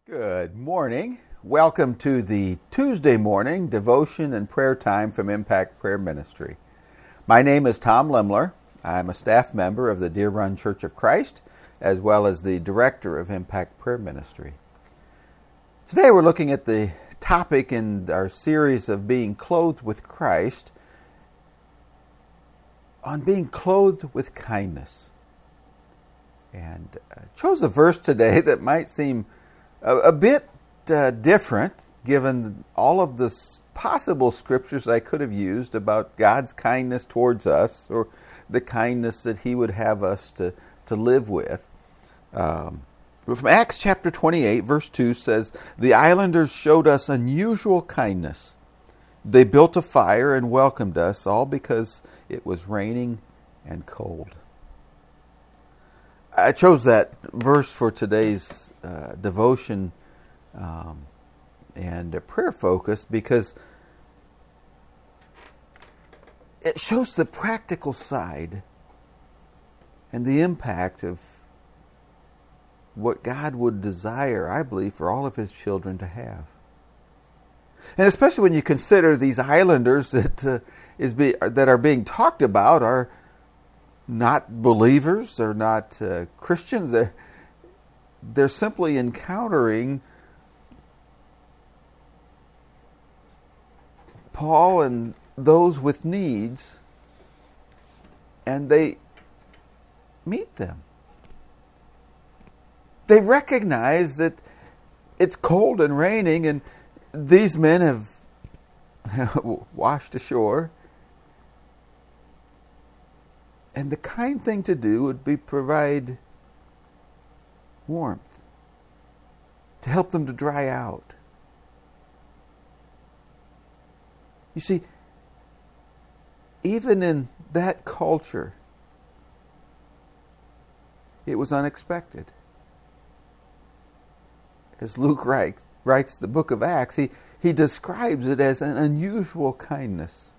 Good morning. Welcome to the Tuesday morning devotion and prayer time from Impact Prayer Ministry. My name is Tom Lemler. I'm a staff member of the Deer Run Church of Christ, as well as the director of Impact Prayer Ministry. Today we're looking at the topic in our series of being clothed with Christ on being clothed with kindness. And I chose a verse today that might seem a bit different, given all of the possible scriptures I could have used about God's kindness towards us, or the kindness that He would have us to live with. But from Acts chapter 28, verse 2 says, "The islanders showed us unusual kindness. They built a fire and welcomed us, all because it was raining and cold." I chose that verse for today's devotion and a prayer focus because it shows the practical side and the impact of what God would desire, I believe, for all of His children to have. And especially when you consider these islanders that are being talked about are not believers, they're not Christians, they're simply encountering Paul and those with needs, and they meet them. They recognize that it's cold and raining, and these men have washed ashore. And the kind thing to do would be provide warmth, to help them to dry out. You see, even in that culture, it was unexpected. As Luke writes the book of Acts, he describes it as an unusual kindness.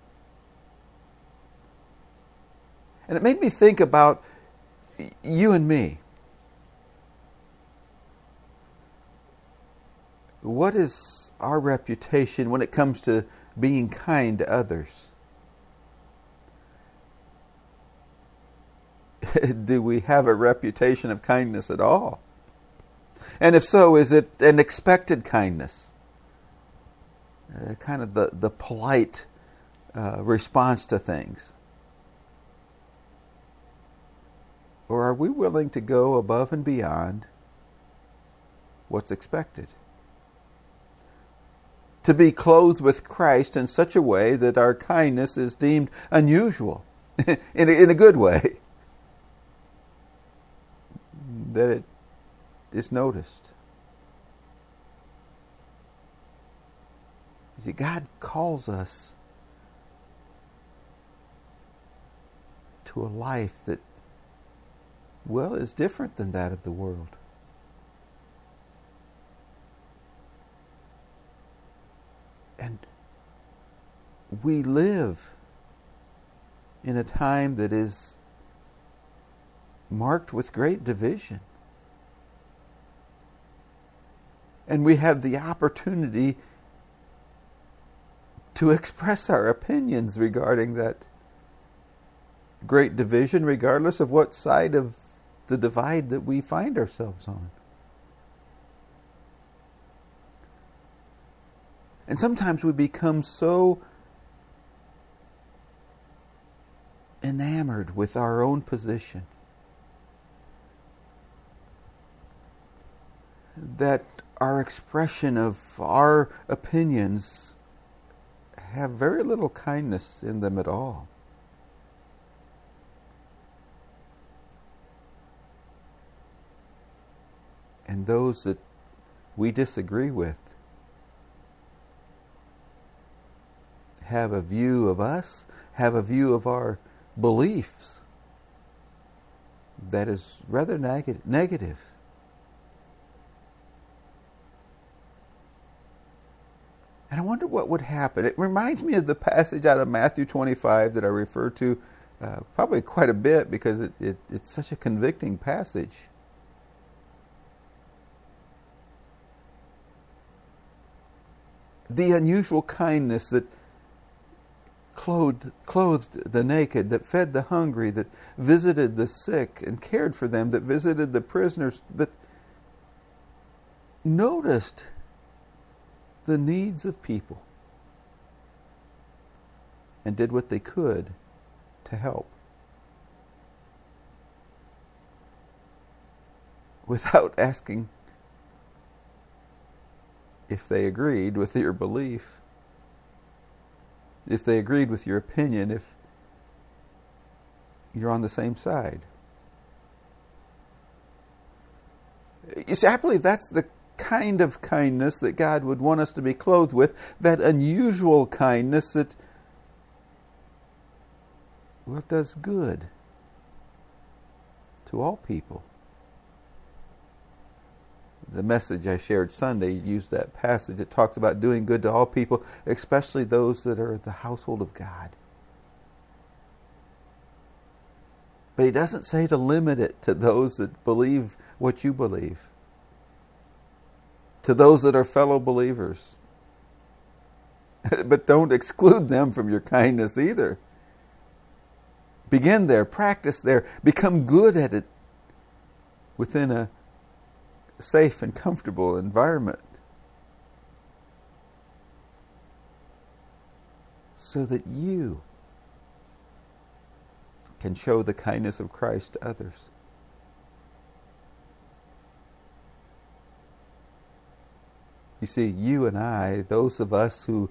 And it made me think about you and me. What is our reputation when it comes to being kind to others? Do we have a reputation of kindness at all? And if so, is it an expected kindness? Kind of the polite response to things? Or are we willing to go above and beyond what's expected? To be clothed with Christ in such a way that our kindness is deemed unusual, in a good way, that it is noticed. You see, God calls us to a life that, well, is different than that of the world. And we live in a time that is marked with great division. And we have the opportunity to express our opinions regarding that great division, regardless of what side of the divide that we find ourselves on. And sometimes we become so enamored with our own position that our expression of our opinions have very little kindness in them at all. And those that we disagree with have a view of us, have a view of our beliefs that is rather negative. And I wonder what would happen. It reminds me of the passage out of Matthew 25 that I refer to probably quite a bit because it's such a convicting passage. The unusual kindness that clothed the naked, that fed the hungry, that visited the sick and cared for them, that visited the prisoners, that noticed the needs of people and did what they could to help, without asking if they agreed with your belief, if they agreed with your opinion, if you're on the same side. You see, I believe that's the kind of kindness that God would want us to be clothed with, that unusual kindness that, well, does good to all people. The message I shared Sunday used that passage. It talks about doing good to all people, especially those that are the household of God. But he doesn't say to limit it to those that believe what you believe, to those that are fellow believers. But don't exclude them from your kindness either. Begin there, practice there, become good at it within a safe and comfortable environment, so that you can show the kindness of Christ to others. You see, you and I, those of us who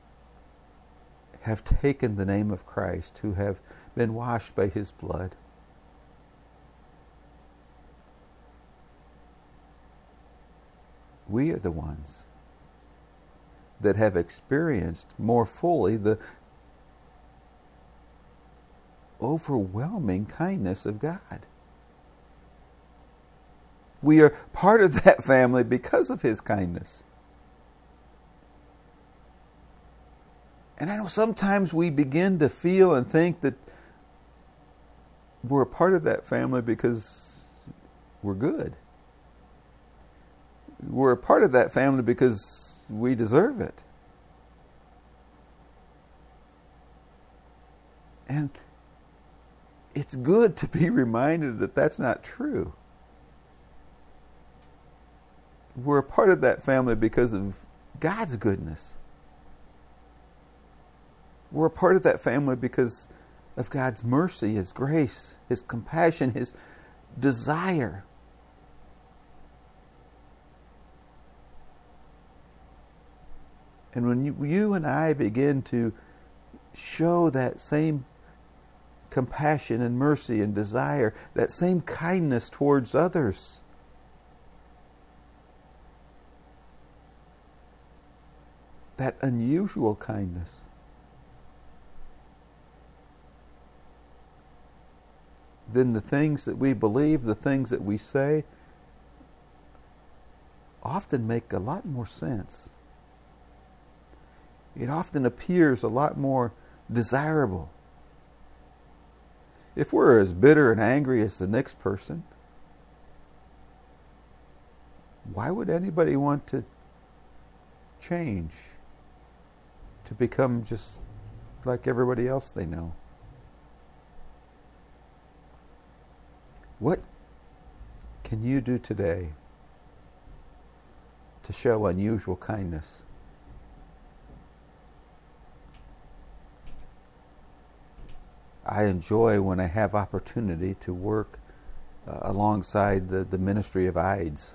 have taken the name of Christ, who have been washed by His blood, we are the ones that have experienced more fully the overwhelming kindness of God. We are part of that family because of His kindness. And I know sometimes we begin to feel and think that we're a part of that family because we're good. We're a part of that family because we deserve it. And it's good to be reminded that that's not true. We're a part of that family because of God's goodness. We're a part of that family because of God's mercy, His grace, His compassion, His desire. And when you and I begin to show that same compassion and mercy and desire, that same kindness towards others, that unusual kindness, then the things that we believe, the things that we say, often make a lot more sense. It often appears a lot more desirable. If we're as bitter and angry as the next person, why would anybody want to change, to become just like everybody else they know? What can you do today to show unusual kindness? I enjoy when I have opportunity to work alongside the ministry of AIDS.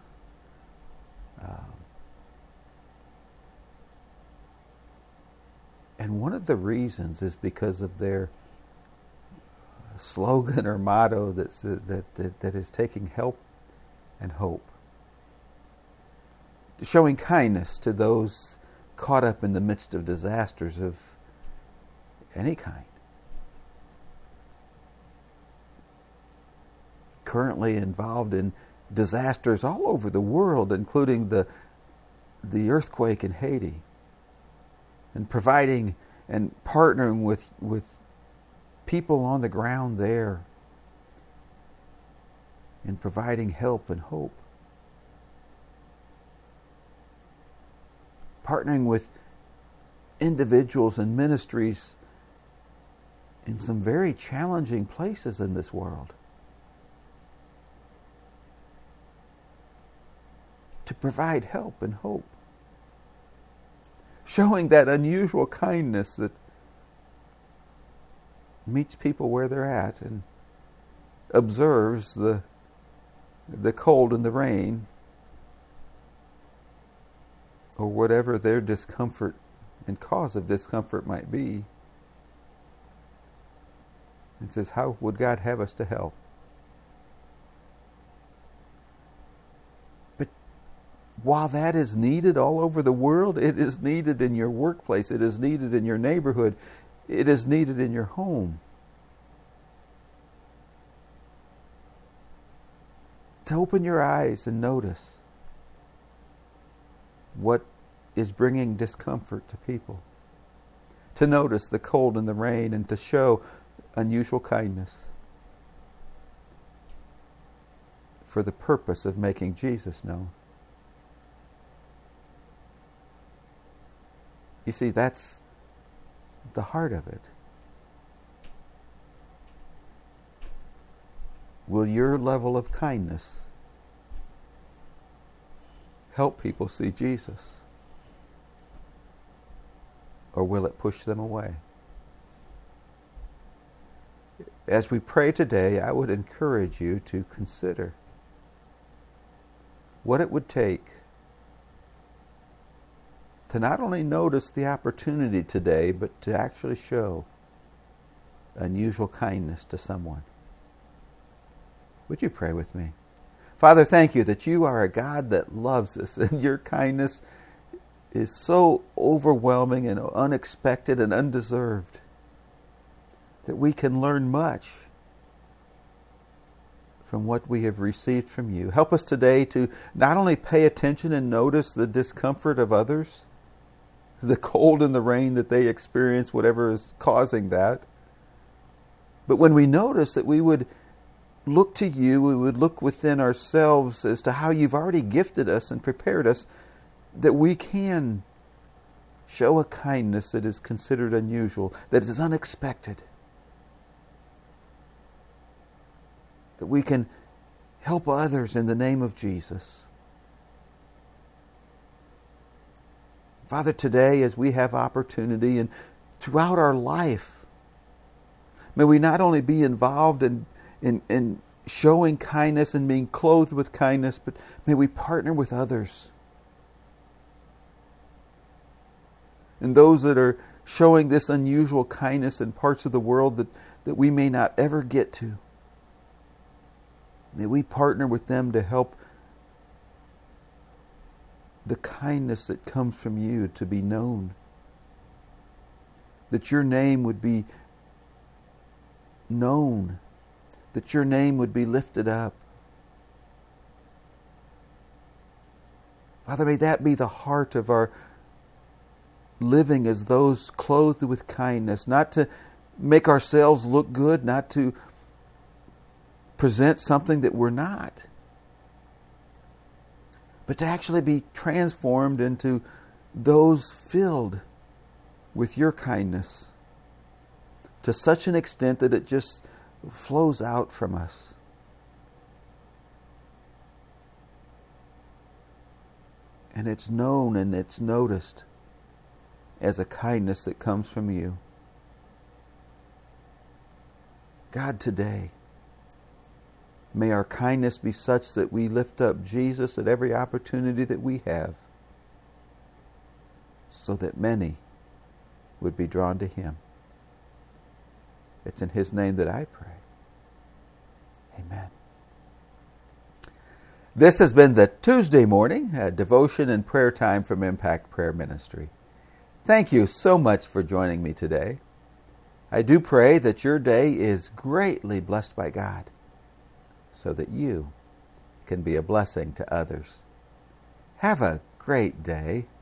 And one of the reasons is because of their slogan or motto that is taking help and hope. Showing kindness to those caught up in the midst of disasters of any kind. Currently involved in disasters all over the world, including the earthquake in Haiti, and providing and partnering with people on the ground there and providing help and hope. Partnering with individuals and ministries in some very challenging places in this world, to provide help and hope, showing that unusual kindness that meets people where they're at and observes the cold and the rain, or whatever their discomfort and cause of discomfort might be, and says, how would God have us to help? But while that is needed all over the world, it is needed in your workplace, it is needed in your neighborhood, it is needed in your home. To open your eyes and notice what is bringing discomfort to people. To notice the cold and the rain, and to show unusual kindness for the purpose of making Jesus known. You see, that's the heart of it. Will your level of kindness help people see Jesus? Or will it push them away? As we pray today, I would encourage you to consider what it would take to not only notice the opportunity today, but to actually show unusual kindness to someone. Would you pray with me? Father, thank you that you are a God that loves us, and your kindness is so overwhelming and unexpected and undeserved that we can learn much from what we have received from you. Help us today to not only pay attention and notice the discomfort of others, the cold and the rain that they experience, whatever is causing that, but when we notice that we would look to you, we would look within ourselves as to how you've already gifted us and prepared us, that we can show a kindness that is considered unusual, that is unexpected. That we can help others in the name of Jesus. Father, today as we have opportunity and throughout our life, may we not only be involved in showing kindness and being clothed with kindness, but may we partner with others. And those that are showing this unusual kindness in parts of the world that we may not ever get to. May we partner with them to help the kindness that comes from you to be known. That your name would be known. That your name would be lifted up. Father, may that be the heart of our living as those clothed with kindness, not to make ourselves look good, not to present something that we're not, but to actually be transformed into those filled with your kindness to such an extent that it just flows out from us. And it's known and it's noticed as a kindness that comes from you. God, today, may our kindness be such that we lift up Jesus at every opportunity that we have, so that many would be drawn to Him. It's in His name that I pray. Amen. This has been the Tuesday morning devotion and prayer time from Impact Prayer Ministry. Thank you so much for joining me today. I do pray that your day is greatly blessed by God, so that you can be a blessing to others. Have a great day.